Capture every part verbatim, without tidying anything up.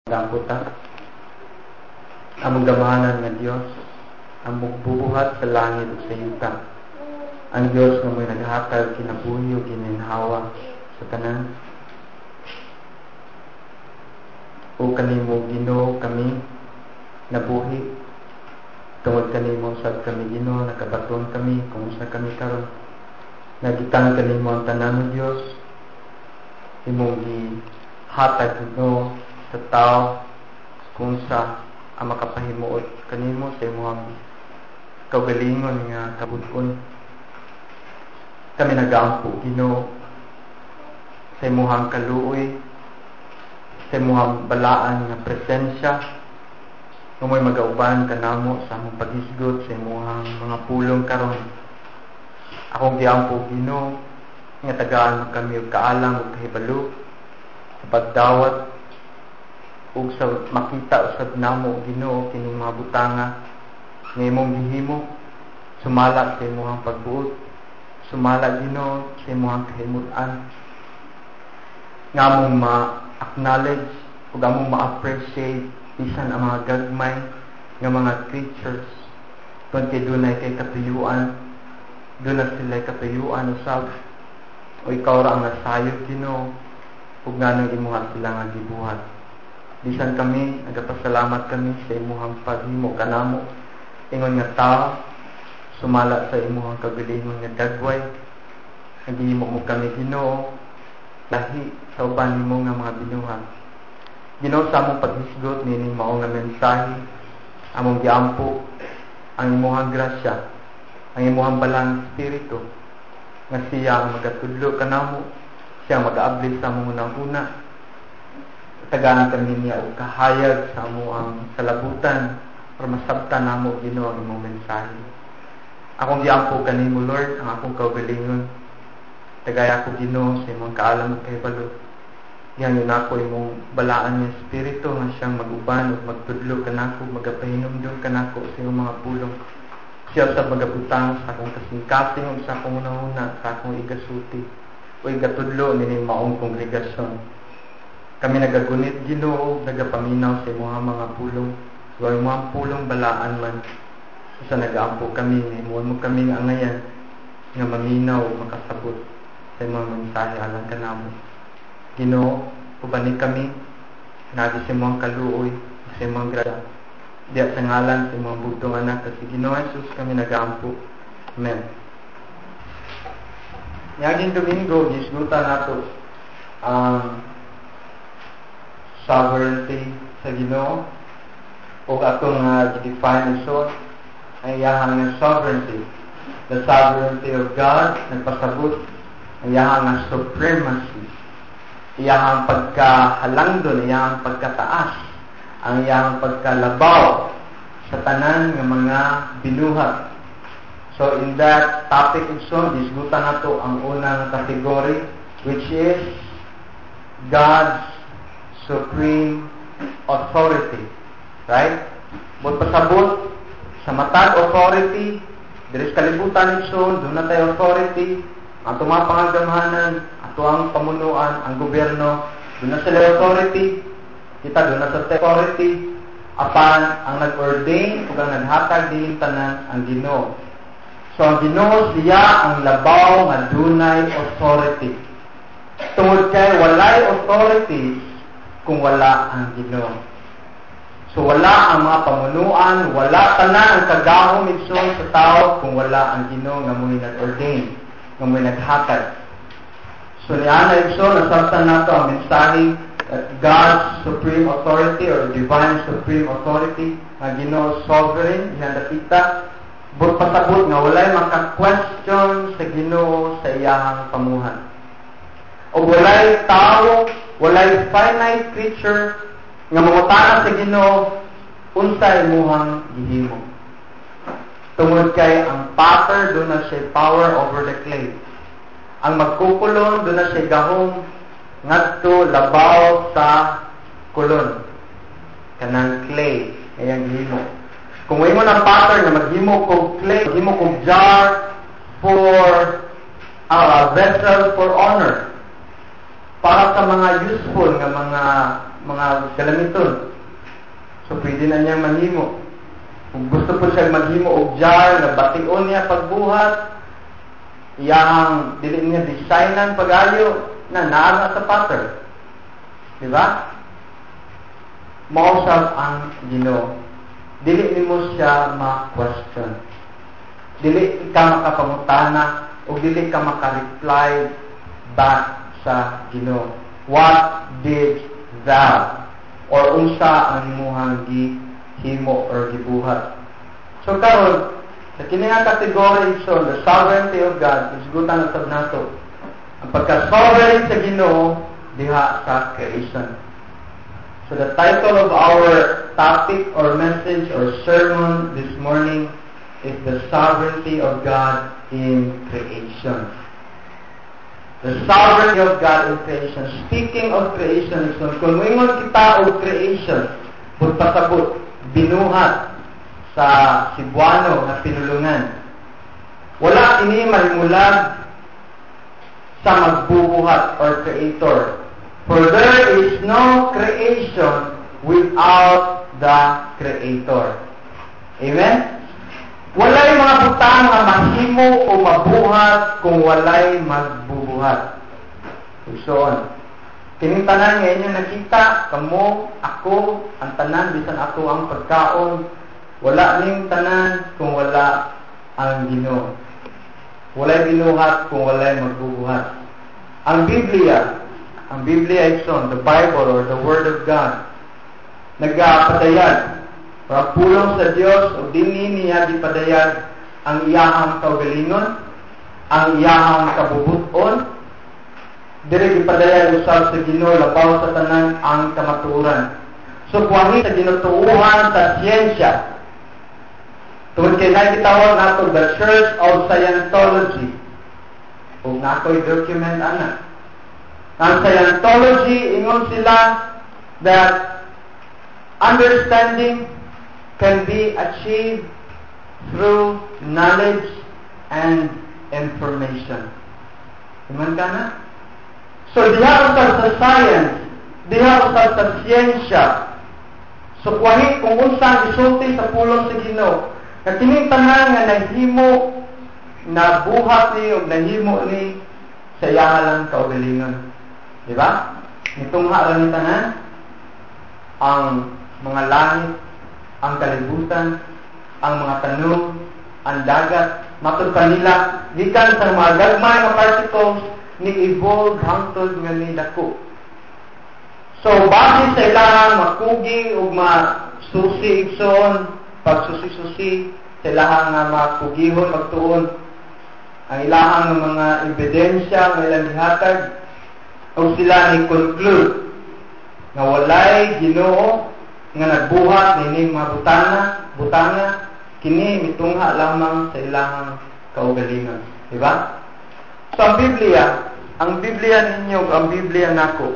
Daputa ang gamahanan nga Dios ang magbubuhat sa langit ug sa yuta. Ang Dios nga mo'y naghatag kinabuhi ug gininhawa sa tanan. O kanimo Ginoo kami nabuhi tungod kanimo sad kami Ginoo nakabaton kami kung sa kami karon. Nagitang kanimo ang tanan ng Dios. Imong gihatag Ginoo sa tao kung sa ang makapahimuot kanimo sa imong kaugalingon nga kabud-on. Kami nagaampo Ginoo sa imong kaluoy, sa imong balaan nga presensya nga mo'y magauban kanamo sa among paghisgot sa imong mga pulong karon. Akong giampo Ginoo nga tagaan mo kami og kaalam ug kahibalo sa pagdawat ug sa makita usab namo Ginoo kining mga butanga nga imong gihimo sumala sa imong pagbuot, sumala Ginoo sa imong kahimut-an nga among ma-acknowledge ug among ma-appreciate bisan ang mga gagmay nga mga creatures kung kay dunay kay katuyuan, dunay sila katuyuan usab o ikaw ra ang nasayod Ginoo ug nganong imuha sila nga gibuhat. Bisan kami, nagapasalamat kami sa imuhang paghimo kanamo. Ingon nga tao, sumala sa imuhang kagalingon nga dagway. Naghihimo mo kami Ginoo, lahi sa uban nimo nga mga binuhat. Ginoo sa among paghisgot nining mao nga mensahe, among giampo ang imuhang grasya, ang imuhang balang espiritu nga siya ang magatudlo kanamo, siya ang mag-aabli sa among unang-una. Tagaan kami niya o kahayag sa amo ang salabutan para masabtan namo Ginoo ang imong mensahe. Akong giampo kanimo Lord ang akong kaugalingon. Tagaya ko Ginoo sa imong kaalam ug kahibalo. Gihangin ako imong balaan nga espiritu nga siyang mag-uban ug magtudlo kanako, magapahinumdum kanako sa imong mga pulong. Siya sa magabutang sa akong kasing-kasing ug sa akong una-una sa akong igasuti o igatudlo nining maong kongregasyon. Kami nagagunit Ginoo, nagapaminaw sa imong mga pulong. Sa imong pulong balaan man. Sa nagaampo kami, himuon mo kami nga angayan nga maminaw o makasabot sa imong mensahe alang kanamo. Ginoo, ubani kami nagi sa imong kaluoy, sa imong grasya. Diya sa ngalan sa imong bugtong anak kasi Ginoo Jesus kami nagaampo. Amen. Ngayong Domingo, gisgutan nato ang um, sovereignty sa Ginoo o atong uh, define so ang iyahang sovereignty, the sovereignty of God nagpasabot ang iyahang supremacy, iyahang pagkahalangdon, iyahang pagkataas, ang iyahang pagkalabaw sa tanan ng mga binuhat. So in that topic so disgutan nato ang unang category, which is God's supreme authority. Right? Bot pasabot sa matag authority, diri sa kalibutan igsoon, doon na tayo authority, ang mga pangagamahanan, ato ang pamunuan, ang gobyerno, doon na sila authority. Kita doon na sa authority, apan ang nag-ordain ug ang naghatag diin tanan ang Ginoo. So ang Ginoo siya ang labaw nga dunay authority. Tungod kay walay authority kung wala ang Ginoo. So wala ang mga pamunuan, wala tanan ang kagahom igsoon sa tao kung wala ang Ginoo nga mo'y nag-ordain, nga mo'y naghatag. So niana igsoon nasabtan nato ang mensahe uh, God's supreme authority or divine supreme authority, ang Ginoo sovereign, yan nakita. But pasabot nga walay maka-question sa Ginoo sa iyahang pamuhan. O walay tao, walay finite creature nga mangutana sa Ginoo unsa imuhang gihimo. Tungod kay ang potter do na siya power over the clay. Ang magkukulon do na siya gahom ngadto labaw sa kulon. Kanang clay ayang gihimo. Kung imo na potter nga maghimo kog clay, maghimo kog jar for a uh, vessel for honor, para sa mga useful nga mga mga kalamiton. So pwede na niya manghimo. Kung gusto po siya maghimo og jar nga bation niya pagbuhat, iyang dili niya designan pag-ayo na naa sa pattern. Di ba? Mausap ang Ginoo. Dili nimo siya ma-question. Dili ka makapangutana o dili ka maka-reply back sa Ginoo. What did thou? Or unsa ang imuhang gihimo or gibuhat? So karon, sa kini nga category so the sovereignty of God is gutan usab nato. Ang pagka-sovereign sa Ginoo diha sa creation. So the title of our topic or message or sermon this morning is the sovereignty of God in creation. The sovereignty of God in creation. Speaking of creation, so, kung moingon kita og creation, pagpasabot, binuhat sa Cebuano na pinulungan, wala ini mahimulag sa magbubuhat or creator. For there is no creation without the Creator. Amen? Walay mga butang nga mahimo o mabuhat kung walay magbubuhat. So, kining tanan nga inyo nakita, kamo, ako, ang tanan, bisan ako ang pagkaon, wala ning tanan kung wala ang Ginoo. Walay binuhat kung walay magbubuhat. Ang Biblia, ang Biblia is on, the Bible or the Word of God, nagpadayag, para pulong sa Dios o dinhi niya gipadayag ang iyahang kaugalingon, ang iyahang kabubuton, diri gipadayag usab sa Ginoo labaw sa tanan ang kamatuoran. So kuwahi sa ginutuohan sa siyensya. Tungod kay na gitawag nato the Church of Scientology. Ug natoy document ana. Ang Scientology, ingon sila that understanding can be achieved through knowledge and information. Iman ka na? So, diha usab sa science, diha usab sa siyensya. So, kuwahi kung unsang isulti sa pulong sa Ginoo, na kining tanan nga nahimo, nabuhat ni o nahimo ni sa iyalang kaugalingon. Di ba? Nitungha ra ni tanan ang mga langit, ang kalibutan, ang mga tanong, ang dagat, matud kanila gikan sa mga gagmay nga particles ni evolve hangtod nga ni dako. So base sa ilang makugi ug masusi igsoon, pagsusi-susi sa ilang nga makugihon magtuon ang ilang mga ebidensya nga ilang gihatag o sila ni conclude nga walay Ginoo nga nagbuhat nining mga butana, butana kini mitungha lamang sa ilang kaugalingon, di ba? So ang Biblia, ang Biblia ninyo, ang Biblia nako,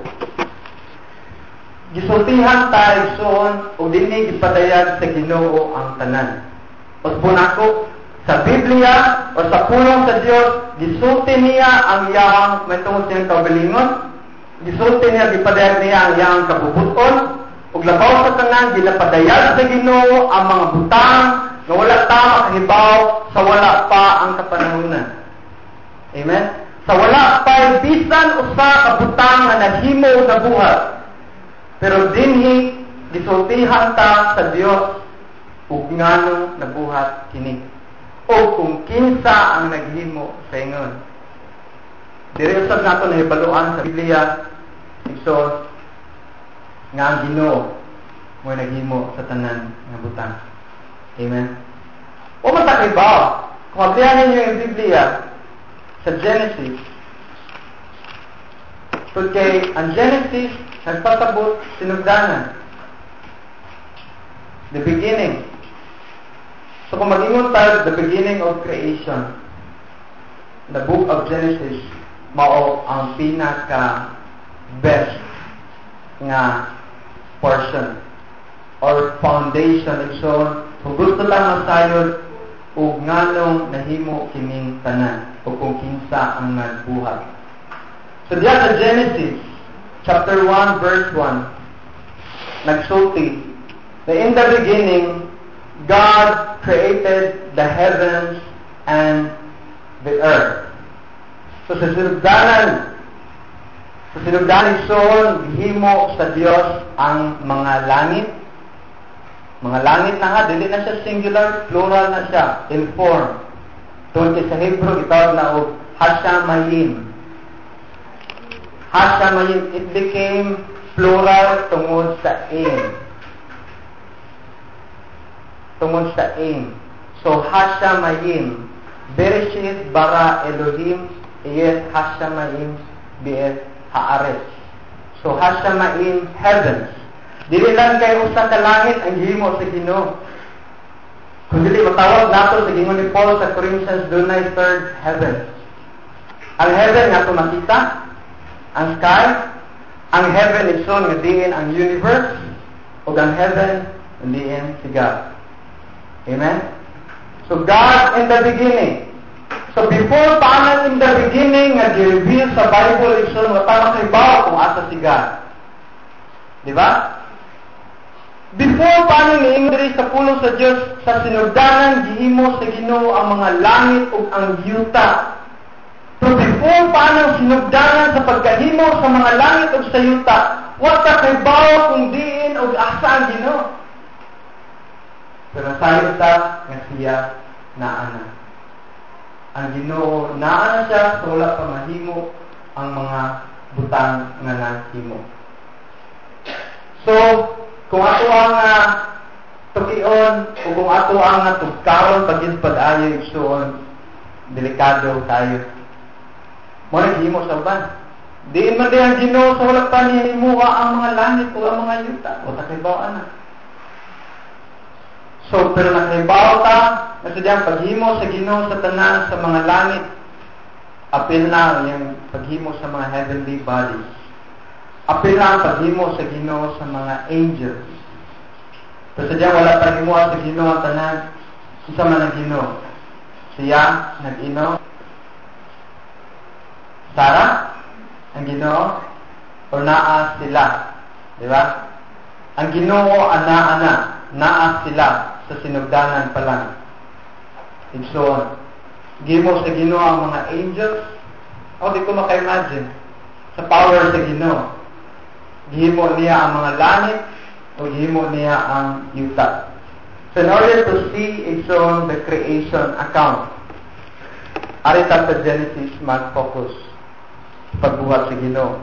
gisultihan tayo soon o dinhi gipadayag sa Ginoo ang tanan. Usbon ako sa Biblia o sa pulong sa Dios, gisulti niya ang iyang metungod siyang kaugalingon, gisulti niya gipadayag niya ang iyang kabubuton, ug labaw sa tanan ginapadayag sa Ginoo ang mga butang nga wala ta makahibaw sa wala pa ang kapanahunan. Amen. Sa wala pa bisan usa ka butang nga naghimo og nabuhat. Pero dinhi gisultihan ta sa Dios ug ngano nabuhat kini. O kung kinsa ang naghimo sa ingon. Diri usab nato nahibaluan sa Biblia igsoon nga ang Ginoo mo naghimo sa tanan nga butang. Amen. O matakibaw, kung ablihan ninyo yung Biblia sa Genesis, kay ang Genesis nagpasabot sinugdanan, the beginning. So kung mag-ingon tayo, the beginning of creation, the book of Genesis, mao ang pinaka best nga portion or foundation igsoon kung gusto lang masayod ug nganong nahimo kining tanan o kung kinsa ang nagbuhat. So diya sa Genesis chapter one verse one, nagsulti na in the beginning, God created the heavens and the earth. So sa sinugdanan, sa sinugdanan son, himo sa Dios ang mga langit. Mga langit na nga, dili na siya singular, plural na siya, in form. Tungkol sa Hebrew, itawag na o Hashamayim. Hashamayim, it became plural tungod sa in. Tungod sa in. So, Hashamayim. Bereshit bara Elohim, iyet Hashamayim, biyet Haaretz. So, Hashamayim, heavens. Dili lang kayo usa ka langit ang gihimo sa Ginoo. Kung dili matawag nato sa gingon ni Paul sa Corinthians, dunay third heaven. Ang heaven nga ito makita, ang sky, ang heaven is shown nga diin ang universe, o ang heaven diin si God. Amen? So God in the beginning. So before pa in the beginning nga gi-reveal sa Bible is shown nga tama kay bawo kung asa si God. Di ba? Before pa ni Ingrid sa pulo sa Diyos, sa sinugdanan, gihimo sa Ginoo ang mga langit o ang yuta. So before pa ng sinugdanan sa pagkahimo sa mga langit o sa yuta, wata kay bawo kung diin o asa ang Ginoo. Pero sayo ta nga siya naana. Ang Ginoo naana siya, so wala pa mahimo ang mga butang nga nahimo. So, kung ato ang uh, tukion o kung ato ang natugkaron pagin pag-ayo igsuon, delikado tayo. Mo naghimo sa uban. Diin man din ang Ginoo sa wala pa niya himuha ang mga langit o ang mga yuta. O takibaw na. So, pero nakibaw ta, nasadyang paghimo sa Ginoo sa tanan sa mga langit, apil na yung paghimo sa mga heavenly bodies. Apil na ang paghimo sa Ginoo sa mga angels. Pero sadyang wala pa himuha sa Ginoo ang tanan, isa man ang Ginoo. Siya, nag-ino. Sarah, ang Ginoo, o naa sila. Di ba? Ang Ginoo, ana-ana, naa sila sa sinugdanan pa lang. Igsoon. Gimo sa Ginoo ang mga angels. O, di ko maka-imagine. Sa power sa Ginoo. Gihimo niya ang mga langit o gihimo niya ang yuta. So in order to see its own the creation account, arita sa Genesis mag-focus pagbuhat sa Ginoo.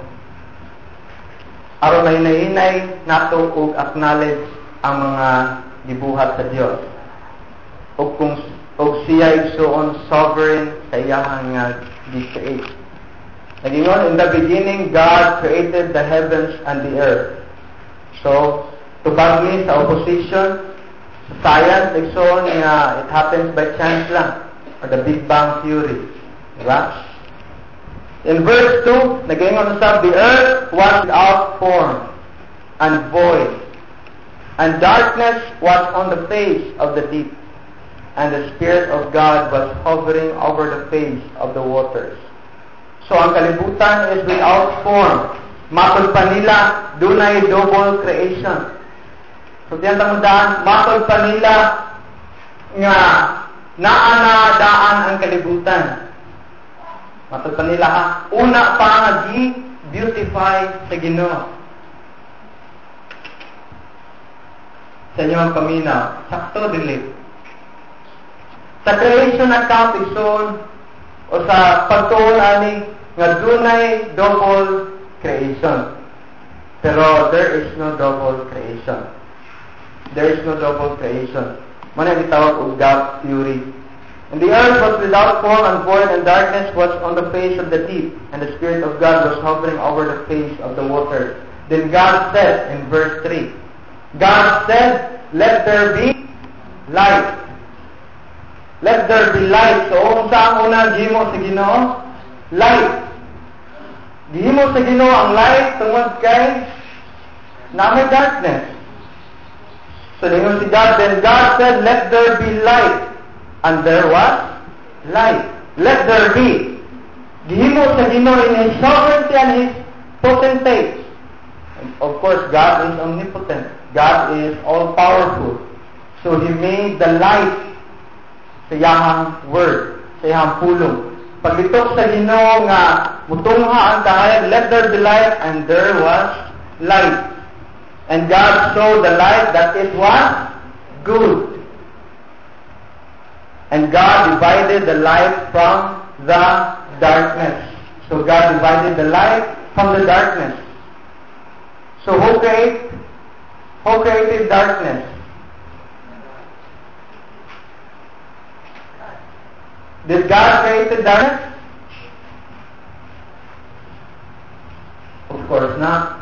Aron mahinay-hinay nato og acknowledge ang mga gibuhat sa Dios. O kung og siya igsoon sovereign sa iyang nga gi-create. Nagingon, in the beginning, God created the heavens and the earth. So, tubag ni sa opposition, sa science, igsoon nga it happens by chance lang, or the Big Bang Theory. Diba? In verse two, nagingon sa, the earth was without form and void, and darkness was on the face of the deep, and the Spirit of God was hovering over the face of the waters. So, ang kalibutan is without form. Matod pa nila, dunay double creation. So, diyan tamudaan, matod pa nila nga naanadaan ang kalibutan. Matod pa nila, ha? Una pa nga gi-beautify sa Ginoo. Sa inyong paminaw, sakto dili. Sa creation account igsoon, o sa pagtuon ani nga dunay double creation. Pero there is no double creation. There is no double creation. Muna gitawag og gap theory. And the earth was without form and void, and darkness was on the face of the deep, and the Spirit of God was hovering over the face of the waters. Then God said in verse three, God said, let there be light. Let there be light. So, unsa ang unang gihimo sa Ginoo? Light. Gihimo sa Ginoo ang light tungod kay na may darkness. So, ningon si God, then God said, let there be light. And there was light. Let there be. Gihimo sa Ginoo in His sovereignty and His potentate. of course, God is omnipotent. God is all-powerful. So He made the light sa iyahang word, sa iyahang pulong. Paglitok sa Ginoo nga mutungha ang kahayag, let there be light, and there was light. And God saw the light that it was good. And God divided the light from the darkness. So God divided the light from the darkness. So who created, who created darkness? Did God create the darkness? Of course not.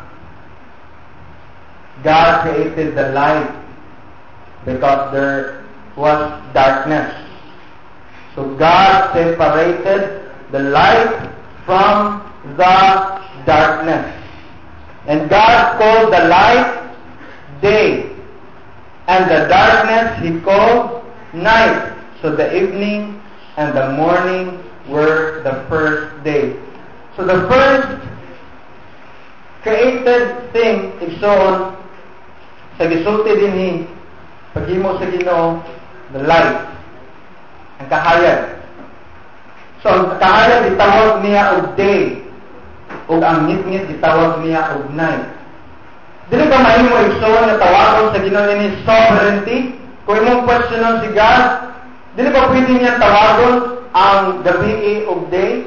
God created the light because there was darkness. So God separated the light from the darkness. And God called the light day, and the darkness He called night. So the evening and the morning were the first day. So the first created thing igsoon sa gisulti dinhi paghimo sa Ginoo, the light, ang kahayag. So ang kahayag gitawag niya og day, ug ang ngit-ngit gitawag niya og night. Dili ba mahimo igsoon nga tawagon sa Ginoo ini sovereignty? Kung imong questionon si God, dili ba pwede niya tawagon ang gabi og day?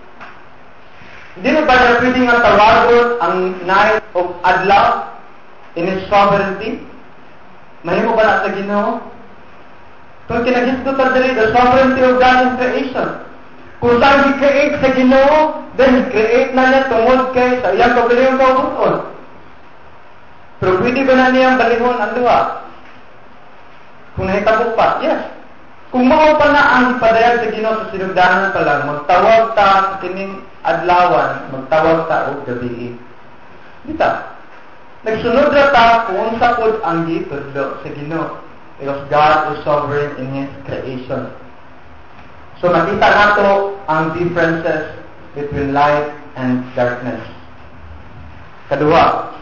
Dili ba niya pwede nga tawagon ang night og adlaw in His sovereignty? Mahimo ba na sa Ginoo? Kung kinagisgutan diri the sovereignty of God in creation. Kung saan gi-create sa Ginoo, then create na niya tungod kay sa iyang kabalihon kaubuton. Pero pwede ba na niyang balihon ang duha? Kung nahitabo pa, yes. Kung mao pa na ang ipadayag sa Ginoo sa sinugdanan pa lang, magtawag ta sa kining adlawan, magtawag ta og gabi. Dita. Nagsunod ra ta kung unsa pod ang gitudlo sa Ginoo, because God is sovereign in His creation. So nakita nato ang differences between light and darkness. Kaduha,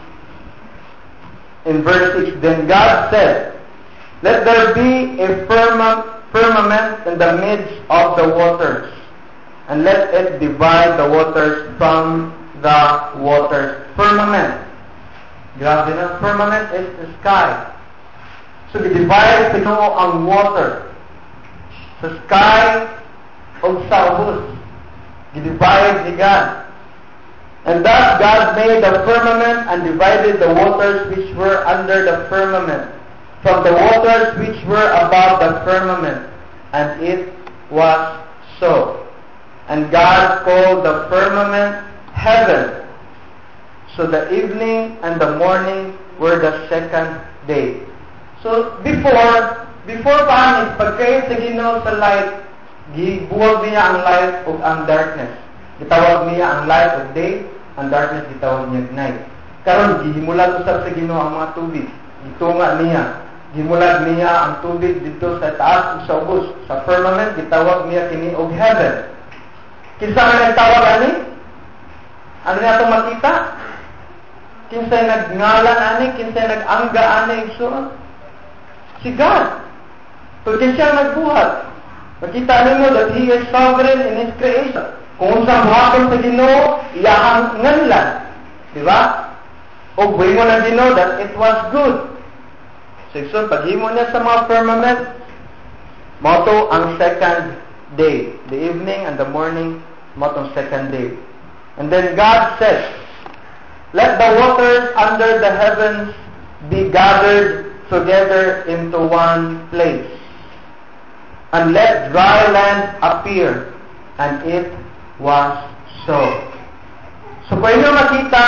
in verse six, then God said, let there be a firmament in the midst of the waters, and let it divide the waters from the waters. Firmament. Grabe na. Firmament is the sky. So divide Ginoo ang water sa sky o sa ubos. Divide ni God. And thus God made the firmament and divided the waters which were under the firmament from the waters which were above the firmament. And it was so. And God called the firmament heaven. So the evening and the morning were the second day. So before, before pa ang pag-create sa Ginoo sa light, gibuwag niya ang light o ang darkness. Gitawag niya ang light of day, ang darkness gitawag niya night. Karon gihimulat usab sa Ginoo ang mga tubig. Gitunga niya. Gimulat niya ang tubig dito sa taas ug sa ubos. Sa firmament gitawag niya kini og heaven. Kinsa man nagtawag ani? Ano niya itong makita? Kinsay nagngalan ani, kinsay nag-angga ani igsoon? Si God. Pero kinsay nagbuhat. Makita nimo that He is sovereign in His creation. Kung unsang buhaton sa Ginoo, iyahang nganlan. Di ba? O buhimo na Ginoo that it was good. So igsoon, paghimo niya sa mga firmament, moto ang second day. The evening and the morning, moto ang second day. And then God says, let the waters under the heavens be gathered together into one place, and let dry land appear. And it was so. So kung inyo makita,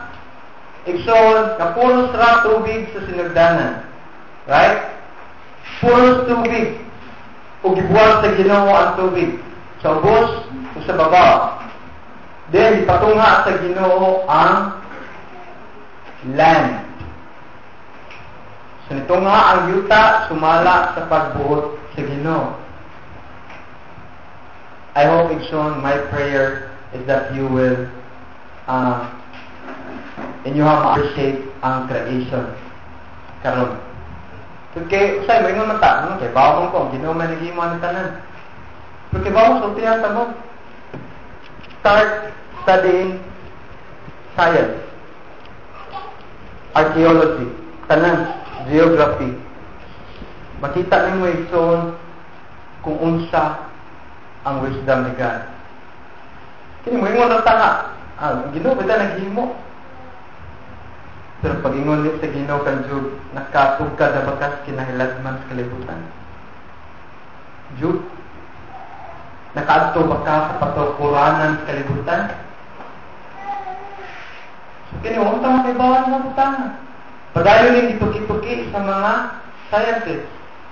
igsoon, na puros ra tubig sa sinugdanan. Right? Puros tubig. O gibuwag sa Ginoo ang tubig. Sa ubos o sa baba. Then, ipatunga sa Ginoo ang land. So, nito nga ang yuta sumala sa pagbuot sa Ginoo. I hope, Igsoon, my prayer is that you will uh, inyo ha ma-appreciate ang creation. Karon. Porque, usay, may nga mata, ano, kay bawa mo ko, Ginoo man naging mo ang tanan. Porque bawa mo, sultihan sa mo. Start studying science, archaeology, tanan, geography. Makita ninyo ison kung unsa ang wisdom ni God. Kini mo ingon ra tanga, ah, Ginoo bita naghimo. Pero pag ingon ni sa Ginoo kan Job, nakatugkad na bakas kinahilagman sa kalibutan. Job, nakaadto ba ka sa patukuran sa kalibutan? So, kini mo tama kay bawan mo tanga. Padayon ning gituki-tuki sa mga scientists.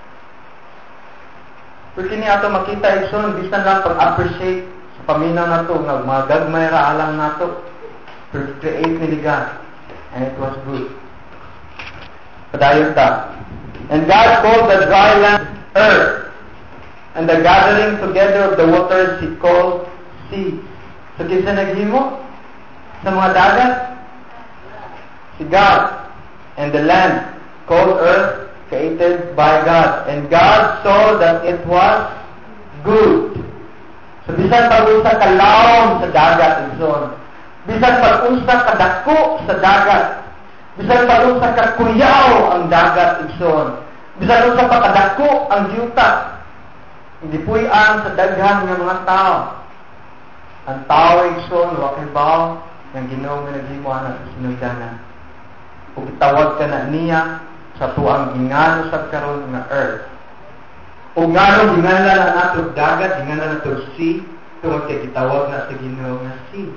Porque ni ato makita ison bisan lang pag-appreciate sa paminaw nato nga mga gagmay ra alang nato to create ni God, and it was good. Padayon ta. And God called the dry land earth, and the gathering together of the waters He called sea. So kinsa naghimo sa mga dagat? Si God. And the land called earth, created by God. And God saw that it was good. So bisan pag-usa ka laom sa dagat, igsoon. Bisan pag-usa ka dako sa dagat. Bisan pag-usa ka kuyaw ang dagat, igsoon. Bisan usa pa kadako ang yuta. Hindi puy-an sa daghan ng mga tao. Ang tao, igsoon, wa kay bawo ng Ginoo nga naghimo ana sa sinugdanan. Ug gitawag ka na niya sa tuang ingano sa karon nga earth. Ug ngano ginganlan na nato dagat, ginganlan nato sea, tungod kay gitawag na sa Ginoo nga sea.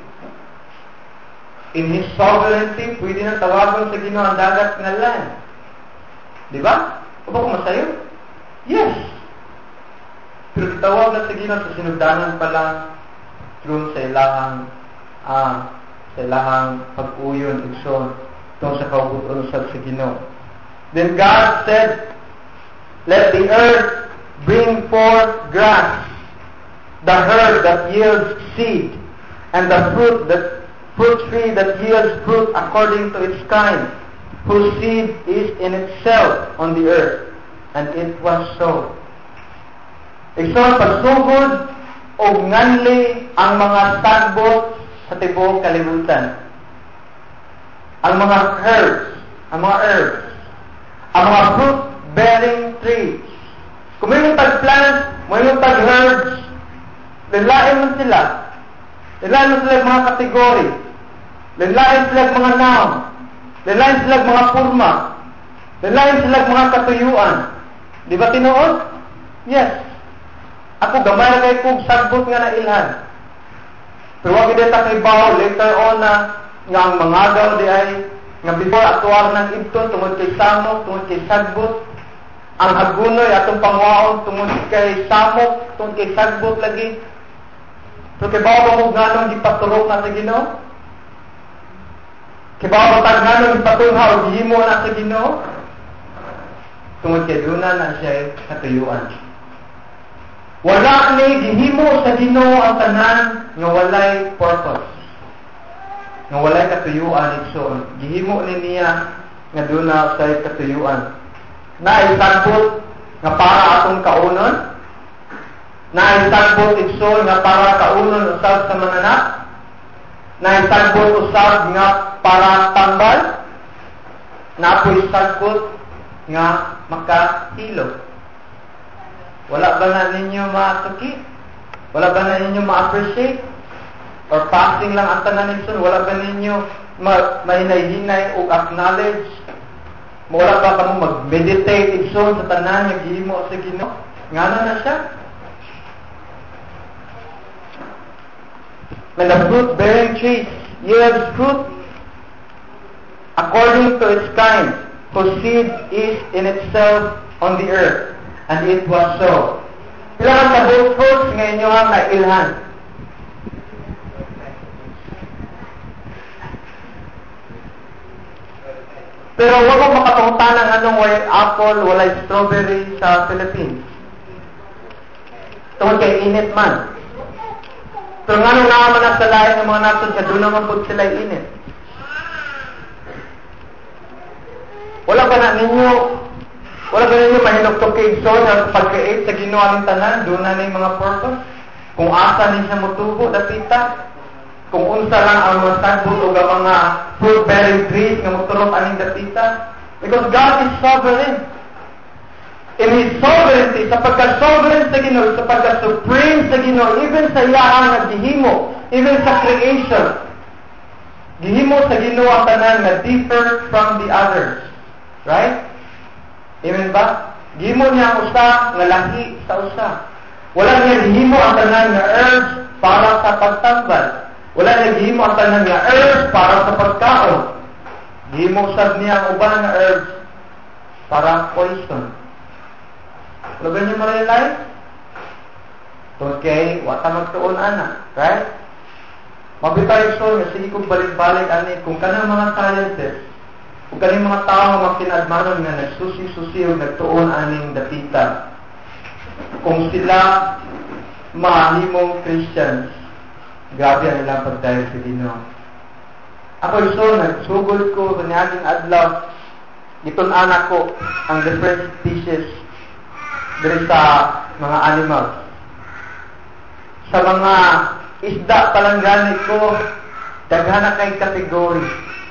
In His sovereignty, pwede na tawagon sa Ginoo ang dagat nga land. Di ba? O ba kung masayo? Yes. Pero gitawag na sa Ginoo sa sinugdanan pa lang through sa ilahang ah, sa ilahang pag-uyon, igsoon, tungkol sa kaubuton sa Ginoo. Then God said, let the earth bring forth grass, the herb that yields seed, and the fruit that fruit tree that yields fruit according to its kind, whose seed is in itself on the earth. And it was so. Igsoon, pagsugod o nganli ang mga sagbot sa tibuok kalibutan. Ang mga herbs, ang mga herbs, ang mga fruit-bearing trees. Kung may yung tag-plants, may yung tag-herbs, lalain mo sila. Lalain mo sila mga kategory. Lalain sila mga noun. Lalain sila mga forma. Lalain sila mga katuyuan. Di ba tinuod? Yes. Ako gamay na kay kong sagbot nga na ilhan. Pero wag ida kay bawo later on na nga ang mga daw di ay nga before atuar ng ibton tungod kay samok, tungod kay sagbot, ang hagunoy atong pangwaon tungod kay samok, tungod kay sagbot lagi. Pero kay bawo mo nganong gipaturok na sa Ginoo? Kay bawo ta nganong gipatungha og gihimo na sa Ginoo? Tungod kay duna na siya katuyuan. Wala ni gihimo sa Ginoo ang tanan nga walay purpose. Nga walay katuyuan igsoon. Gihimo ni niya nga duna sa katuyuan. Naisagbot nga para atong kaunon. Naisagbot igsoon nga para kaunon usab sa mananap. Naisagbot usab nga para tambal. Napoy sagbot nga makahilo. Wala ba na ninyo maatuki? Wala ba na ninyo ma-appreciate? Or passing lang ang tanan nito? Wala ba ninyo ma- mahinay-hinay o acknowledge? Wala ba ka mo mag-meditate ito sa tanan yung gihimo sa Ginoo? Ngano na siya? When the fruit-bearing tree yields fruit according to its kind, whose seed is in itself on the earth. And it was so. Ilang ang kabut fruits nga inyo ang nailhan. Pero huwag mo makatungtan ng anong walay apple, walay strawberry sa Philippines. Tungkol kay init man. Pero nga nung naman na sa lain ng mga natin, sa doon naman po sila init. Wala ba na ninyo, wala ba ninyo mahinok-tok kay Igsoon na pag-create sa Ginoo aning tanan, doon na yung mga purpose? Kung asa ni siya mutubo, dapita. Kung unsa lang ang mga sagbot o ang mga fruit-bearing trees nga muturok aning dapita. Because God is sovereign. In His sovereignty, sa pagka-sovereign sa Ginoo, sa pagka-supreme sa Ginoo, even sa iyahang naghihimo, even sa creation, gihimo sa Ginoo ang tanan nga differ from the others. Right? Amen ba? Gihimo niya ang usa nga lahi sa usa. Wala niya gihimo ang tanan nga herbs para sa pagtambal. Wala niya gihimo ang tanan nga herbs para sa pagkaon. Gihimo sad niya ang uban nga herbs para poison. Wala ba niyo ma-realize? Okay, wata magtuon ana, right? Mabitay so nga sige kong balik-balik ani kung kanang mga scientists, kung kanang mga tao nga makinadmanon nga nagsusi-susi o nagtuon aning dapita, kung sila mahimong Christians, grabe ang ilang pagdayo sa Ginoo. Ako iso, nagsugod ko sa niyaging adlaw, itong anak ko ang different species dari sa mga animals. Sa mga isda palang ganit ko, daghana kay kategory.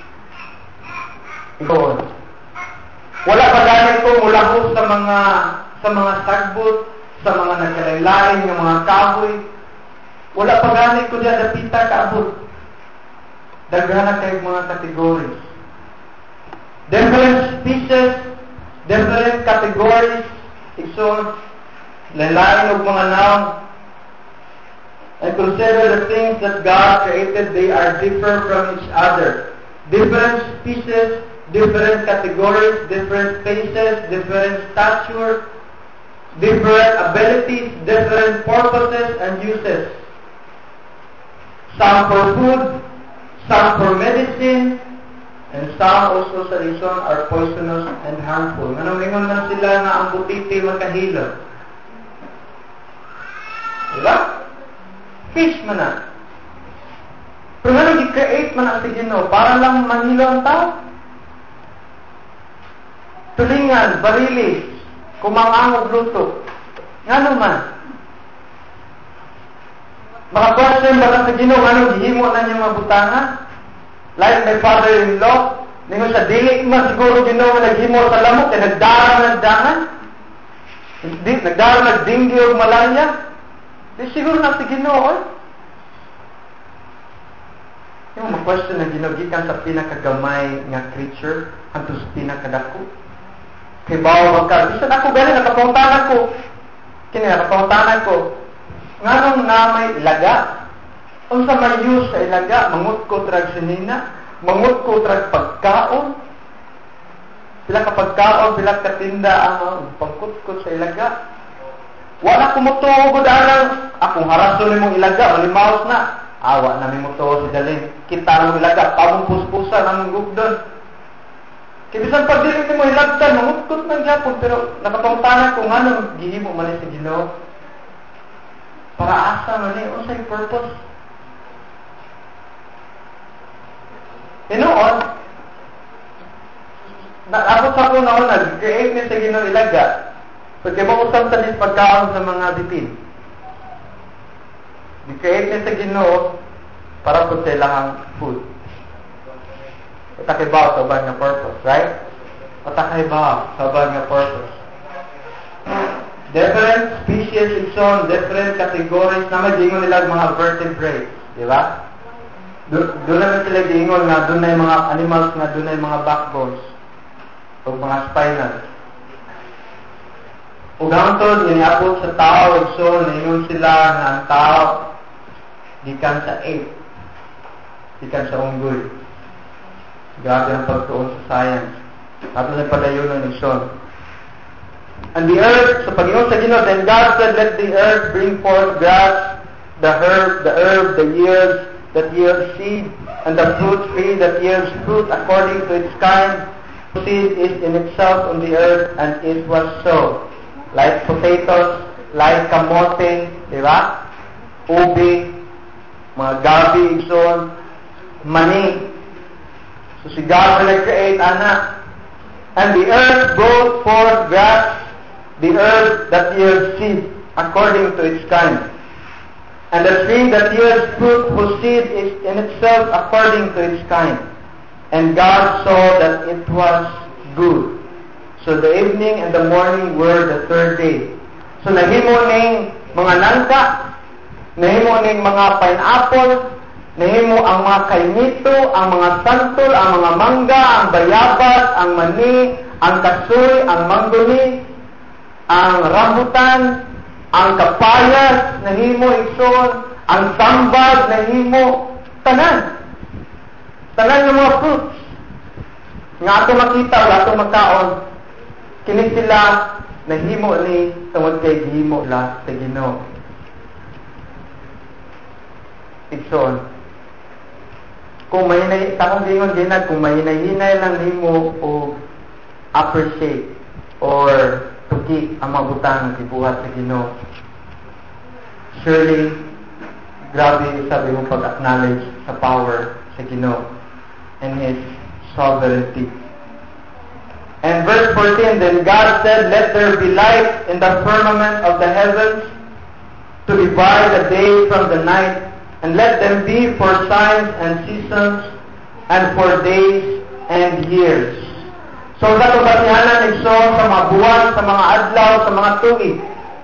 Ito. Wala pa ganit ko mula ko sa mga sa mga sagbot, sa mga nagkalain ng mga kahoy. Wala pa ganit ko diyan dapita kaabot. Daghana kay mga categories. Different species, different categories. Ikso, lalain og mga noun. And consider the things that God created, they are different from each other. Different species, different categories, different faces, different stature, different abilities, different purposes and uses. Some for food, some for medicine, and some also sa reason are poisonous and harmful. Anong ingon man sila na ang butiti magkahilo? Diba? Fish man na. Pero nga nag-create man ang Ginoo para lang manhilo ang tao. Tulingan, barilis, kumangangog luto. Nga naman. Mga question ba sa Ginoo anong gihimo na niya mabutangan? Like my father-in-law, ningon sa dili man siguro Ginoo naghimo sa lamok kay nagdarang nagdangan. Hindi nagdarang nagdinggi og malaria. Di siguro na si Ginoo. Eh? Yung mag-question na Ginoo gikan sa pinakagamay nga creature hangtod sa pinakadako. Kay bawo ka, bisan ako gali nakapuntahan ko. Kini nakapuntahan ko. Nganong na may ilaga. Unsa may use sa ilaga, mangut ko trag sinina, mangut ko trag pagkaon. Sila ka pagkaon, sila ka tinda ang pagkutkot sa ilaga. Wala ko mutuog dalang akong harason nimong ilaga, malimaos na. Awa na mi mutuog si dalin. Kita mo ilaga, pamong puspusan ang gugdon. Kaya bisan pag dili mo ilagtan, mangutkot man gyapon pero nakapangtanan kung anong gihimo man si Ginoo. Para asa man ni unsay purpose? Tinuod, naabot sa kong naon, nag-create niya sa Ginoo ilaga. Pagka mausap sa nis pagkaon sa mga bitin. Nag-create niya sa Ginoo para po sa ilang food. Patakibaw sa ubang nga purpose, right? Patakibaw sa ubang nga purpose. Different species, ipson, different categories na mag-ingon nila mga vertebrates. Di ba? Doon naman sila giingon nga doon na yung mga animals nga doon na yung mga backbones o mga spinals. O gantod, iniabot sa tao, so naingon sila nga ang tao gikan sa ape, gikan sa unggoy. Grabe ang pagtuon sa science. Tapos ang padayon ng Igsoon. And the earth, sa Panginoon sa Ginoo, then God said, let the earth bring forth grass, the herb, the herb, the yields, that yields seed, and the fruit tree that yields fruit according to its kind. Seed is in itself on the earth, and it was so. Like potatoes, like kamote, di ba? Ubi, mga gabi, igsoon, mani. So si God will create anak. And the earth brought forth grass, the earth that yields seed, according to its kind. And the tree that yields fruit, whose seed is in itself according to its kind. And God saw that it was good. So the evening and the morning were the third day. So nahimo ning mga nangka, nahimo ning mga pineapple, nahimo ang mga kainito, ang mga santol, ang mga mangga, ang bayabas, ang mani, ang kasoy, ang mangguni, ang rambutan, ang kapayas, nahimo igsoon, ang sambag, nahimo, tanan. Tanan ng mga fruits. Nga ato makita, wala ato makaon. Kini sila, nahimo ni, tungod kay gihimo la sa Ginoo. Igsoon. Kung may hinay, takong gingon ginag, kung may hinay lang nimo o appreciate or tuki ang mga butang ng gibuhat sa Ginoo, surely grabe sabi mo pag-acknowledge sa power sa Ginoo and His sovereignty. And verse fourteen, then God said, let there be light in the firmament of the heavens to divide the day from the night, and let them be for signs and seasons, and for days and years. So sa tubatihanan igso sa mga buwan, sa mga adlaw, sa mga tuig.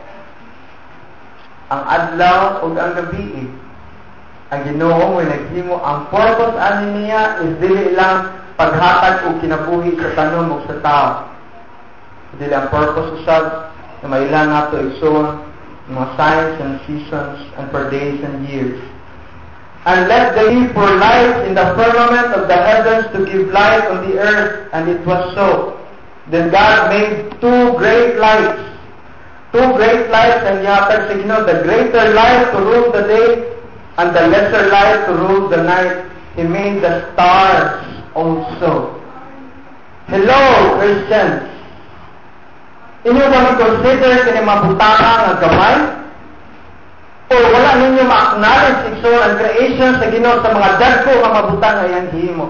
Ang adlaw ug ang gabi. Ang Ginoo mo naghimo, ang purpose ani niya is dili lang paghatag og kinabuhi sa tanom ug sa tao. Dili ang purpose usab na mailan nato igsoon mga signs and seasons and for days and years. And let there be for light in the firmament of the heavens to give light on the earth, and it was so. Then God made two great lights. Two great lights, and yatag sa Ginoo, the greater light to rule the day, and the lesser light to rule the night. He made the stars also. Hello, Christians! Inyo ba consider kini mabutangan ng gamay? O wala ninyo ma-acknowledge igsoon ang creation sa Ginoo sa mga dagko nga mabutang ayan himo?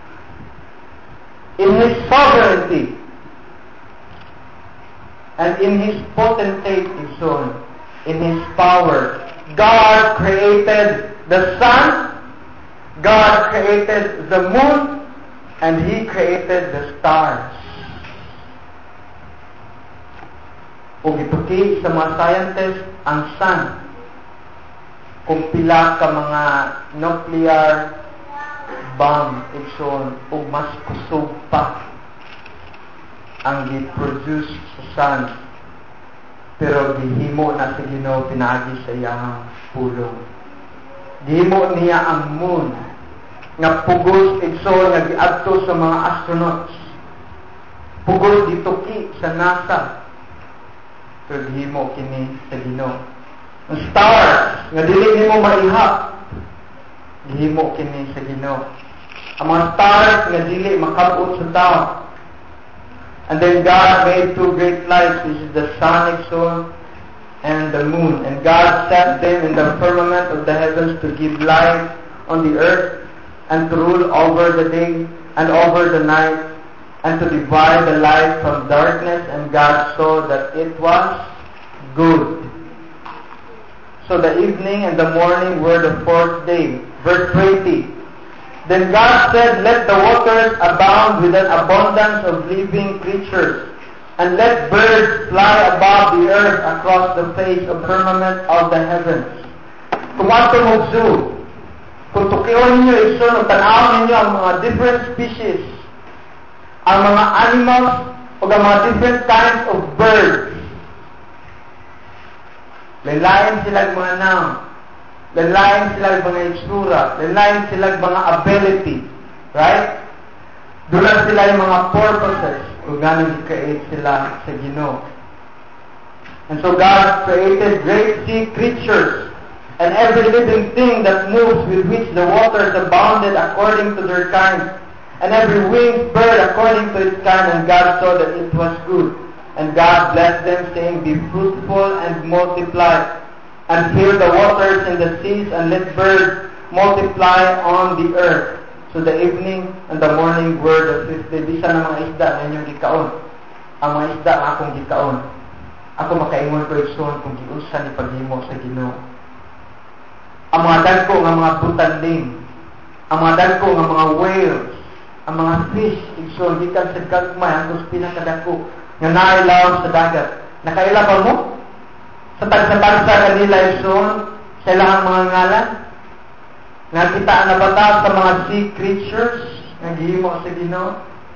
In His sovereignty and in His potentate igsoon, in His power, God created the sun, God created the moon, and He created the stars. O gituki sa mga scientists ang sun kung pila ka mga nuclear bomb igsoon o mas kusog pa ang gi-produce sa sun, pero gihimo na sa Ginoo pinagi sa iyang pulong. Gihimo niya ang moon nga pugos igsoon nga giadto sa mga astronauts, pugos gituki sa NASA, pero gihimo kini sa Ginoo. Ang stars nga dili nimo maihap, gihimo kini sa Ginoo. Ang mga stars nga dili makabot sa tao. And then God made two great lights, which is the sun igsoon and the moon. And God set them in the firmament of the heavens to give light on the earth, and to rule over the day and over the night, and to divide the light from darkness. And God saw that it was good. So the evening and the morning were the fourth day. Verse twenty. Then God said, let the waters abound with an abundance of living creatures, and let birds fly above the earth across the face of firmament of the heavens. Kung ato mo zoo, kung tukiyon ninyo igsoon, tanaw ninyo ang mga different species, ang mga animals, o ang mga different kinds of birds. Lalayan silang mga noun, lalayan silang mga itsura, lalayan silang mga ability, right? Doon sila yung mga purposes kung gano'n i-create sila sa Ginoo. And so God created great sea creatures and every living thing that moves, with which the waters abounded according to their kind, and every winged bird according to its kind. And God saw that it was good. And God blessed them, saying, be fruitful and multiply, and fill the waters in the seas, and let birds multiply on the earth. So the evening and the morning were the fifth day. Bisa na mga isda na inyong gikaon. Ang mga isda nga akong gikaon. Ako makaingon ko igsoon kung giunsa ni paghimo sa Ginoo. Ang mga dagko nga mga butanding, ang mga dagko nga mga whales, ang mga fish, igsoon gikan sa gagmay hangtod sa pinakadako nga nailaw sa dagat. Nakailaban mo? Sa tagsa-tagsa kanila igsoon sa ilang mga ngalan. Nga kita na bata sa mga sea creatures nga gihimo sa Ginoo.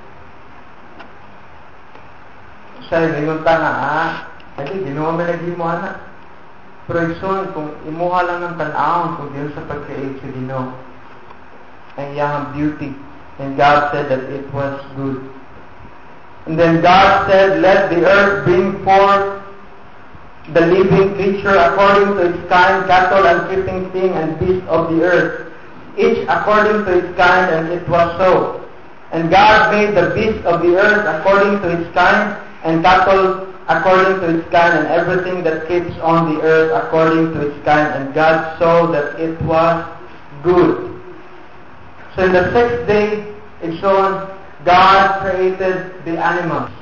Sa ingon ta nga ah, ay Ginoo man naghimo ana. Pero igsoon kung imuha lang ng tan-awon kung diyon sa pagkreate sa Ginoo. Ang iyang beauty. And God said that it was good. And then God said, let the earth bring forth the living creature according to its kind, cattle and creeping thing and beast of the earth, each according to its kind, and it was so. And God made the beast of the earth according to its kind, and cattle according to its kind, and everything that creeps on the earth according to its kind. And God saw that it was good. So in the sixth day, it shows God created the animals.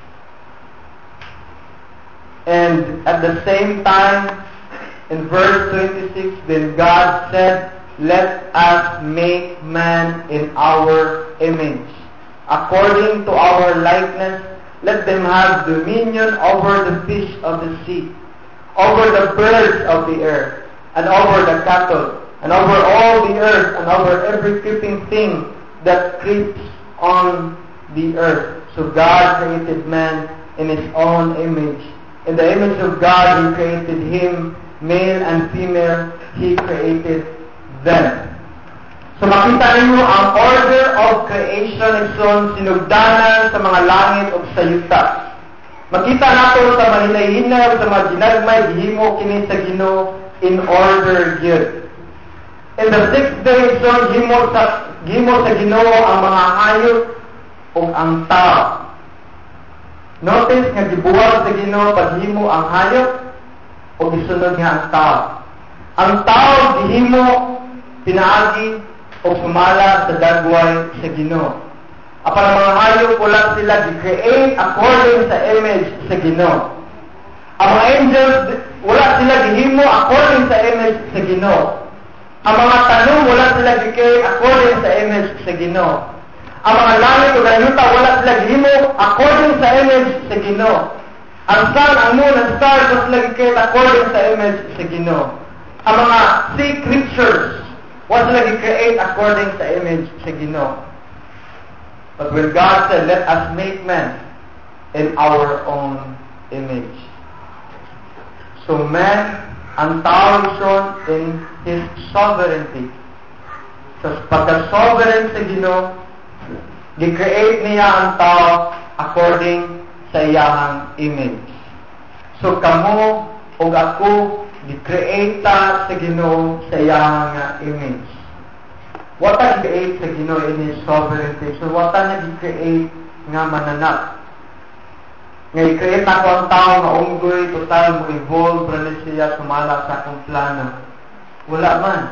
And at the same time, in verse twenty-six, then God said, let us make man in our image. According to our likeness, let them have dominion over the fish of the sea, over the birds of the air, and over the cattle, and over all the earth, and over every creeping thing that creeps on the earth. So God created man in His own image. In the image of God, He created him, male and female, He created them. So makita ninyo ang order of creation igsoon sinugdanan sa mga langit o sa yuta. Makita nato sa mahinay-hinay sa mga ginagmay gihimo kini sa Ginoo in order gyud. In the sixth day igsoon gihimo sa gihimo sa Ginoo ang mga hayop o ang tao. Notice nga gibuhat sa Ginoo paghimo ang hayop o gisunod nga ang tao. Ang tao gihimo pinaagi o sumala sa dagway sa Ginoo. Apan ang mga hayop wala sila gi-create according sa image sa Ginoo. Ang mga angels wala sila gihimo according sa image sa Ginoo. Ang mga tanong wala sila gi-create according sa image sa Ginoo. Ang mga langit o gayuta wala sila gihimo according sa image sa Ginoo. Ang sun, ang moon, ang stars wala sila gi-create according sa image sa Ginoo. Ang mga sea creatures wala sila gi-create according sa image sa Ginoo. But when God said, let us make man in our own image. So man, ang tao igsoon in His sovereignty. So pagka-sovereign sa Ginoo, gi-create niya ang tao according sa iyang image. So kamo o ako, gi-create ta sa Ginoo sa iyang image. What ta gi-create sa Ginoo in His sovereignty? So what ta niya gi-create nga mananak? Nga i-create ako ang tao nga unggoy, total mo evolve, rani siya sumala sa akong plano. Wala man.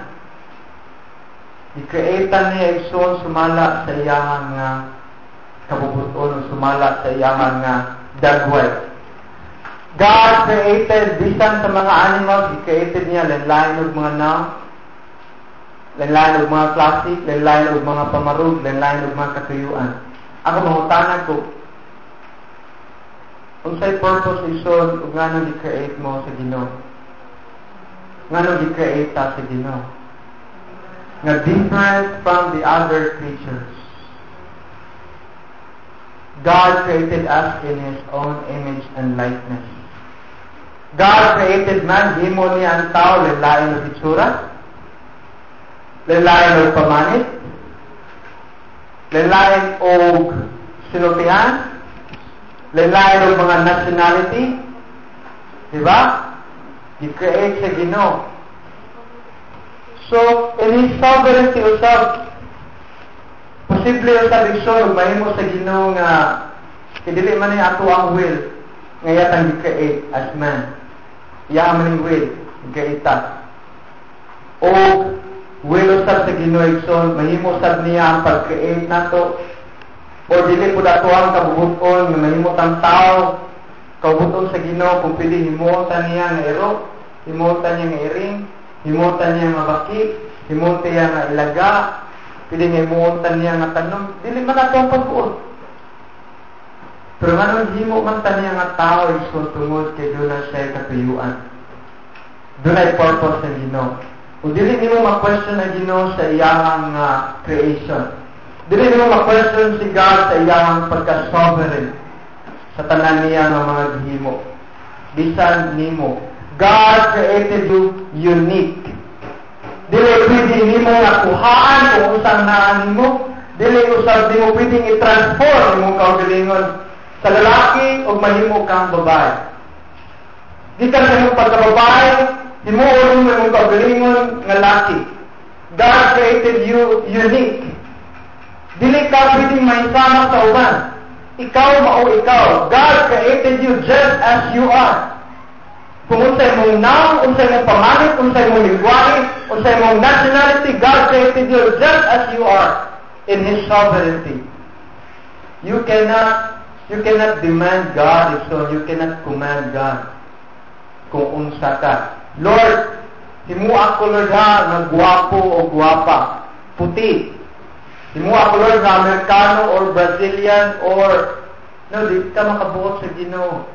I-create niya igsoon sumala sa iyang nga kabubuton, sumala sa iyang nga dagway. God created, bisan sa mga animals, He created niya lanlain og mga noun, lanlain og mga classic, lanlain og mga pamarug, lanlain og mga katuyuan. Ako mangutanan ko, unsay purpose igsoon ug nganong gi-create mo sa Ginoo? Nganong gi-create ta sa Ginoo? Nga different from the other creatures. God created us in His own image and likeness. God created man, himo niya ang tao, lalain o hitsura, lalain o pamanit, lalain o sinutihan, lalain o mga nationality, diba? I-create sa Ginoo. So, in His sovereignty usab, posible usab igsoon mahimo sa Ginoo nga kidili man ni ato ang will nga yatang gi-create as man. Iya man ning will gi-create ta. O will usab sa Ginoo igsoon, mahimo sad niya ang pag-create nato. O dili po dato ang kabubuton nga mahimo tang tao kabubuton sa Ginoo kung pwede himutan niya nga ero, himutan niya nga iring, himutan niya nga baki, himutan niya nga ilaga, pwede himutan niya nga tanom, dili man nato ang pagbuot. Pero nga nung himo man taniya nga tao igsoon tungod kay doon na siya katuyuan. Doon ay purpose ng Ginoo. Kung dili nimo ma-question ang Ginoo sa iyang uh, creation, dili nimo ma-question si God sa iyang pagka-sovereign sa tanan niya ng mga gihimo. Bisan nimo, God created you unique. Dili pwede nimo nga kuhaan kung usang naa nimo, dili usab nimo pwedeng i-transform imong kaugalingon sa lalaki o mahimo kang babae. Di ka sa imong pagkababae, himuon mo imong kaugalingon nga laki. God created you unique. Dili ka pwedeng mahisama sa uban. Ikaw mao ikaw. God created you just as you are. Kung unsay mong noun, unsay mong pamalit, unsay mong lingwahe, unsay mong nationality, God created you just as you are in His sovereignty. You cannot You cannot demand God, so you cannot command God kung unsa ka. Lord, himu ako Lord ha, nga guwapo o guwapa, puti. Himu ako Lord nga Amerikano or Brazilian or no, di ka makabuot sa Ginoo.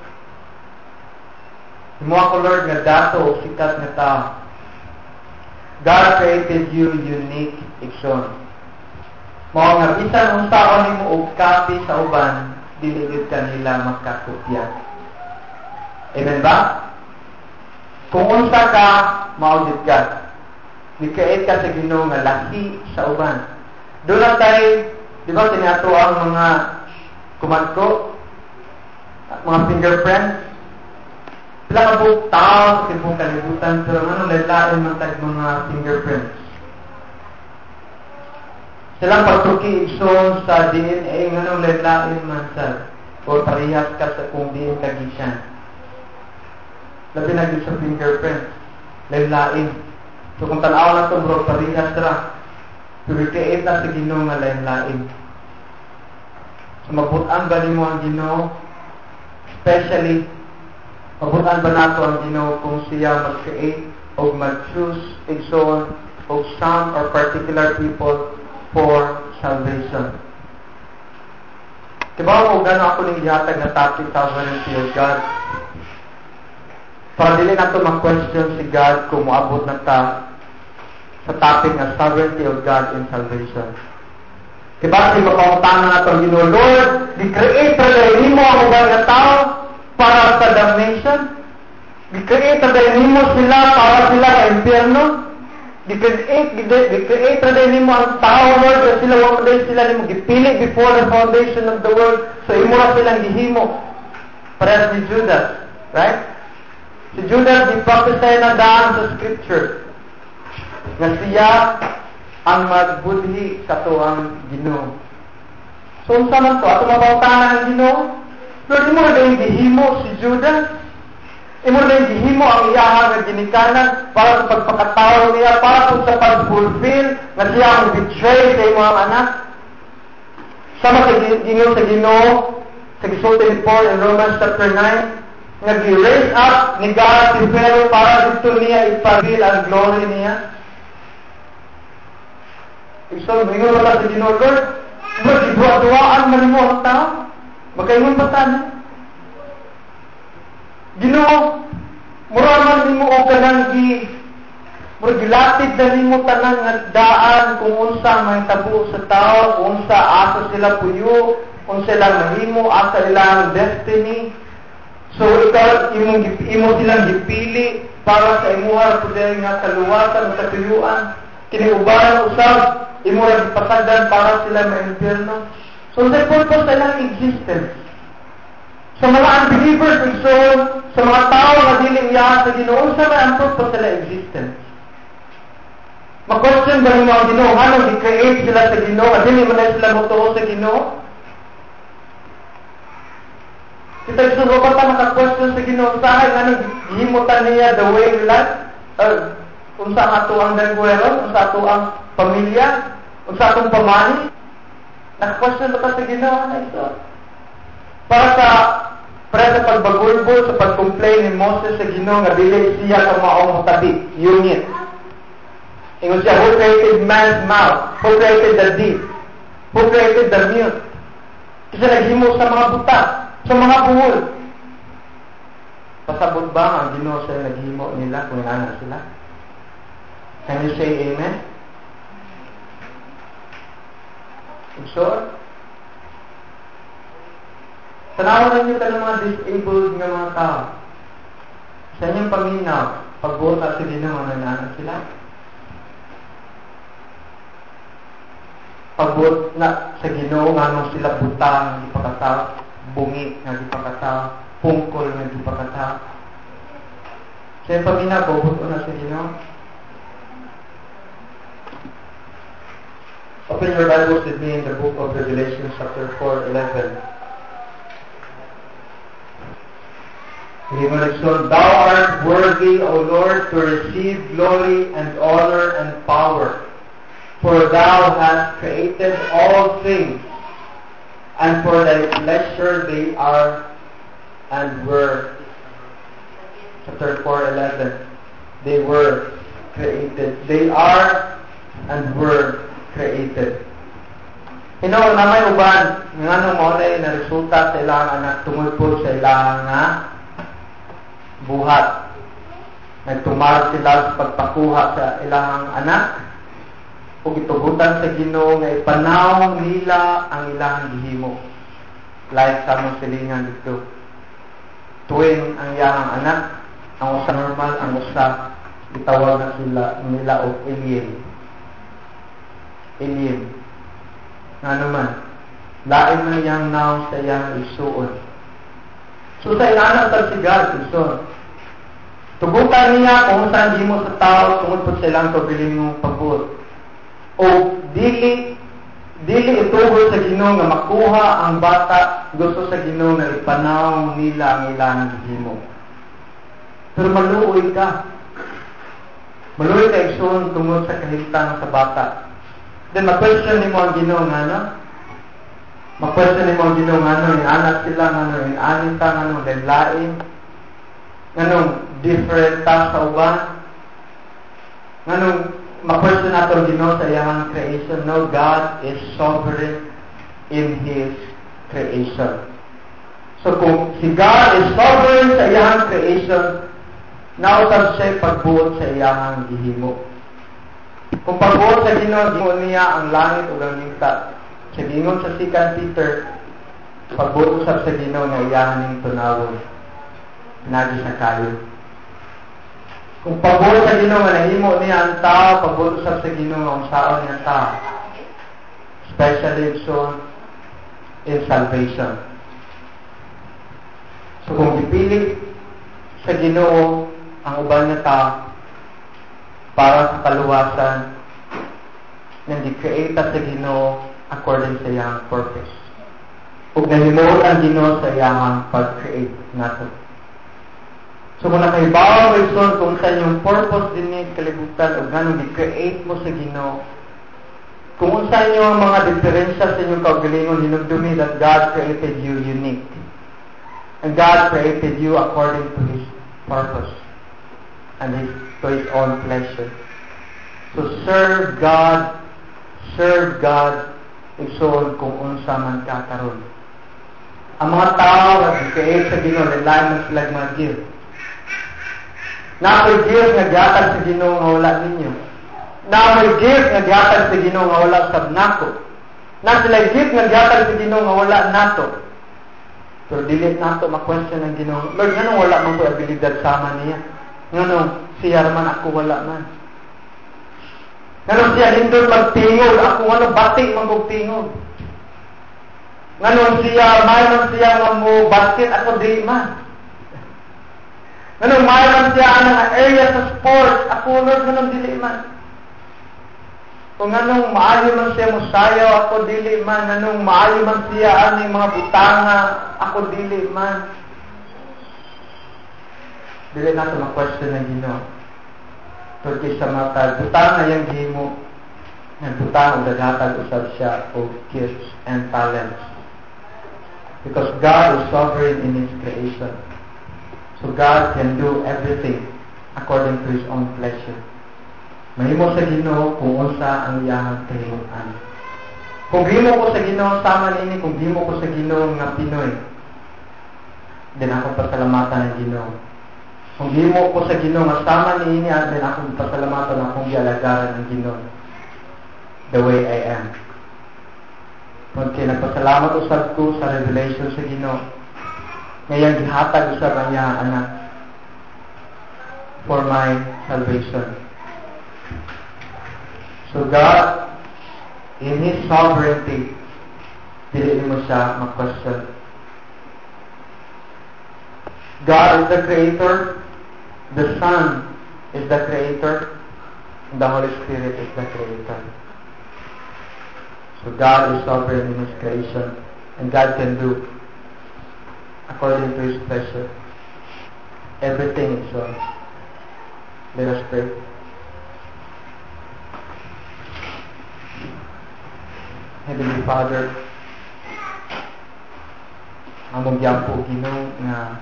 Himu ako Lord nga dato o sikat nga tao. God created you unique, ikson. Mao nga bisan unsaon nimo og copy sa uban, dili kanila makakopya. Amen ba? Kung unsa ka, maudit ka. Di-create ka sa Ginoo nga laki sa uban. Doon lang tayo, di ba, tinato ang mga kumangko, mga fingerprints. Pila ka po tao sa kibong kalibutan, pero ano, lalain man tayo mga fingerprints. Silang pagtuki igsoon sa D N A nga nung lalain man sa o parehas ka sa kung D N A kagisan. Labi na sa fingerprint, lalain. So kung tanaw na ito bro, parehas ra. Purikait na sa Ginoo nga lalain. So mabutan ba nimo ang Ginoo? Especially, mabutan ba nato ang Ginoo kung siya mag-create o mag-choose igsoon o some or particular people for salvation. Diba mo gano'n ako ning gihatag na topic, sovereignty of God? Para dili na ito mag-question si God kung moabot na ta sa topic na sovereignty of God in salvation. Diba, di mapangutangan na itong Ginoo, Lord, di-create na dahil mo ang ubang na tao para sa damnation? Di-create na dahil mo sila para sila sa impyerno? Di-create, di-create na din mo ang tao, Lord, na sila, wala din sila ni mo gipili before the foundation of the world. So, imo na silang gihimo. Parehas ni Judas, right? Si Judas, di-prophesy na daan sa scripture na siya ang magbudhi sa to ang Ginoo. So, unsa man to? Ato mabautanan ang Ginoo? Lord, imo na din gihimo si Judas. Imo na gihimo ang iyaha nga ginikanan para sa pagpakatao niya, para po sa pag-fulfill nga siya ang betray sa imo ang anak. Sama sa ginyo sa Ginoo, sa gisulti ni Paul in Romans chapter nine, nga gi-raise up ni God si Pharaoh para dito niya ipagil ang glory niya. So, mingo na sa Ginoo, Lord, Lord, giduwa-duwaan man mo ang tao. Magkaingon ba tayo? Ginoo, mura man nimo og kanang gi mura gilatid na nimo tanan nga daan kung unsa may tabo sa tao, kung unsa asa sila puyo, kung sila mahimo asa ilang destiny. So ikaw imong imo silang gipili para sa imuha pudel nga kaluwasan o katuyuan. Kini uban usab imo ra gipasagdan para sila ma-impyerno. So the purpose sa ilang existence. Sa mga unbelievers, igsoon, sa mga tao na dili iya sa Ginoo, sa may ang purpose sila existence. Ma-question ba nimo ang Ginoo? Ano, di-create sila sa Ginoo? At dili mo na sila mutuo sa Ginoo? Kita gusto ba pa naka-question sa Ginoo? Saan, ano, gihimutan niya the way we life? Uh, unsa ang ato ang dangguero, unsa ato ang pamilya, unsa atong pamani. Naka-question ba ta sa Ginoo na ito? Para sa para sa pagbagulbol, sa pag-complain ni Moses sa Ginoo nga dili siya ka maong tabi, unit. Ingon siya, who created man's mouth? Who created the deep? Who created the mute? Kasi naghimo sa mga buta, sa mga buhol. Pasabot ba ang Ginoo sa naghimo nila kung inaana sila? Can you say amen? Sure? Tanawan ninyo ka ng mga disabled ng mga tao. Sa inyong paminaw, pagbuot at sa Ginoo, ano inaana sila? Pagbuot na sa Ginoo, nga sila butang, hindi pakataw, bungi, nga di pakataw, pungkol, nga di pakataw. Sa inyong paminaw, pagbuot na sa Ginoo. Open your Bibles with me in the book of Revelation, chapter four, eleven. Thou art worthy, O Lord, to receive glory and honor and power, for thou hast created all things, and for thy pleasure they are and were. Chapter four, eleven. They were created. They are and were created. Hino na may uban nga nung mo na resulta sa ilang anak tungod po sa ilang nga buhat. Nagtumar sila sa pagpakuha sa ilang anak ug itugutan sa Ginoo nga ipanaw nila ang ilang gihimo. Like sa mong silingan dito. Tuwing ang iyang anak, ang usa normal, ang usa itawag na sila nila og alien. Alien. Nga naman, lain man iyang now sa iyang isuon. So sa inanak sa sigal, ison. Tugutan niya kung saan di mo sa tao tungod po sa ilang kabiling mong pagbuot. O dili, dili itugol sa Ginoo nga makuha ang bata, gusto sa Ginoo nga ipanaw nila ang ilang gihimo. Pero maluoy ka. Maluoy ka ison tungod sa kahimtang sa bata. Then, ma-question ni mo ang Ginoo nga, no? Ma-question ni mo ang Ginoo nga, no? Inanak sila, nga, no? Inanin ta, nga, no? Ledlain. Nga, no? Different ta sa uban. Nga, no? Ma-question nato ang Ginoo sa iyang creation. No, God is sovereign in His creation. So, kung si God is sovereign sa iyang creation, nausap siya pagbuot sa iyang gihimo. Kung pagbuot sa Ginoo, Ginoo niya ang langit ug ang yuta. Sa gingon sa Second Peter, pagbuot usab sa Ginoo nga iyahan ning tunawon. Nadi sa kayo. Kung pagbuot sa Ginoo nga nahimo niya ang tao, pagbuot usab sa Ginoo nga unsaon niya ang tao. Especially so in salvation. So kung ipili sa Ginoo ang uban nga tao, para sa kaluwasan na di-create sa Ginoo according sa iyang purpose. Ug nahimuot ang Ginoo sa iyang pag-create nato. So kung nakahibaw mo ison kung sa inyong purpose din ni kalibutan ug ganun di-create mo sa Ginoo, kung unsa inyo ang mga diferensya sa inyong kaugalingon, hinumdumi that God created you unique. And God created you according to His purpose and His to His own pleasure. So serve God, serve God, igsoon kung unsa man ka karon. Ang mga tao nga di-create sa Ginoo, lain man sila mag-give. Na may give nga gihatag sa Ginoo nga wala ninyo. Na may give nga gihatag sa Ginoo nga wala sab nako. Na sila give nga gihatag sa Ginoo nga wala nato. Pero dili nato ma-question ang Ginoo. Lord, nganong wala man ko abilidad sama niya? Nganong siya man ako wala man. Nganong siya hindot magtingog, ako ano batik magtingog. Nganong siya may man siya nga mo basket, ako di man. Nganong may man siya ang area sa sports, ako Lord nganong dili man. Kung nganong maayo man siya mo sayaw, ako dili man. Nganong maayo man siya aning mga butanga, ako dili man. Dili na ito ma-question ng Ginoo. Porque sa mata, butang na yung gihimo, nagbutang o naghatag usab siya of gifts and talents. Because God is sovereign in His creation. So God can do everything according to His own pleasure. Mahimo sa Ginoo kung unsa ang iyang kahimutan. Kung himo ko sa Ginoo sama nini, kung himo ko sa Ginoo nga Pinoy, din ako pasalamatan ng Ginoo. Kung himo ko sa Ginoo nga sama niini, din ako pasalamatan akong gialagaran ng Ginoo. The way I am. Kung nagpasalamat usab ko sa revelation sa Ginoo, ngayon gihatag usab ang iyang anak for my salvation. So God, in His sovereignty, dili mo siya mag-question. God is the Creator, the Son is the Creator, and the Holy Spirit is the Creator. So God is sovereign in His creation, and God can do according to His pleasure. Everything is so. Let us pray. Heavenly Father, among gyampo Ginoo nga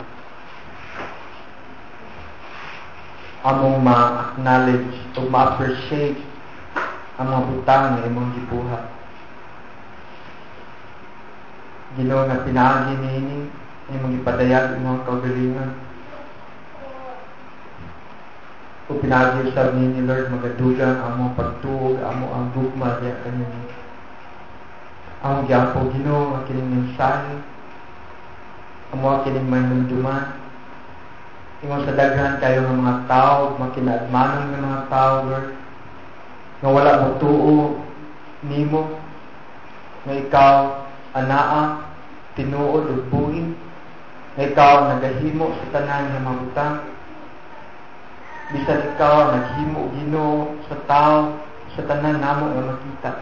among ma-acknowledge o ma-appreciate ang mga butang na imong gibuhat. Ginoo nga pinaagi niini imong ipadayag imong kaugalingon. O pinaagi usab niini Lord magadugang among pagtuog amo ang gugma diya kanimo. Among gyampo Ginoo nga kining mensahe amo kining mahinumduman. Ingon sa daghan kayo ng mga tao, makinagmanon ng mga tao, Lord, nga wala mo tuo nimo, nga ikaw, anaa, tinuod o buhin, nga ikaw nagahimo sa tanan ng mga butang. Bisan ikaw naghimo Ginoo sa tao, sa tanan namo nga makita.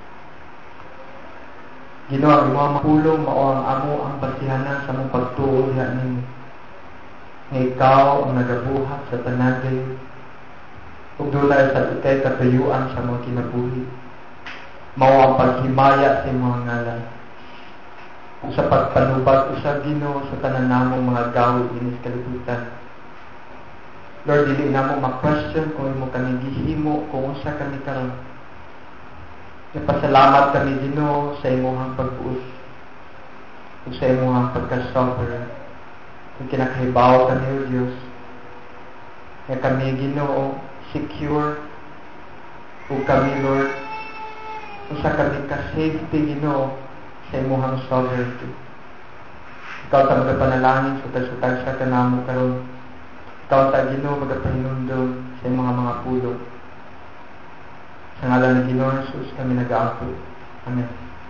Ginoo, ang mga mapulong, mao ang amo ang basihanan sa mong pagtuo diha nimo. Nga ikaw ang nagabuhat sa tanan kayo ug dunay sa ikay katuyuan sa mga kinabuhi. Mao ang paghimaya sa mga ngalan ug sa pagpanubag usab Ginoo sa tanan namong mga gawi inis kalibutan. Lord, dili namo ma-question kung imo kami gihimo kung unsa kami karon. Nagpasalamat kami Ginoo sa imong pagbuot ug sa imong pagka-sovereign. Kung kinakahibaw kami o Diyos, na kami Ginoo secure o kami Lord, kung sa kami ka-safety Ginoo sa imong sovereignty. Ikaw ta magapanalangin sa tag-sutag sa kanamo karon. Ikaw ta Ginoo magapahinumdum sa imong mga pulong. Sa ngalan ni Ginoong Jesus kami nag-aapod. Amen.